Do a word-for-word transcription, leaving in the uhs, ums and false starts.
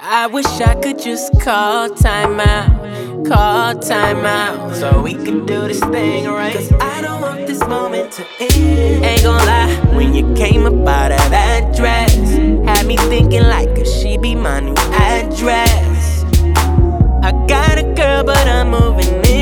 I wish I could just call time out, call time out, so we could do this thing right. Cause I don't want this moment to end. Ain't gon' lie, when you came up out of that dress, had me thinking like, could she be my new address? I got a girl but I'm moving in.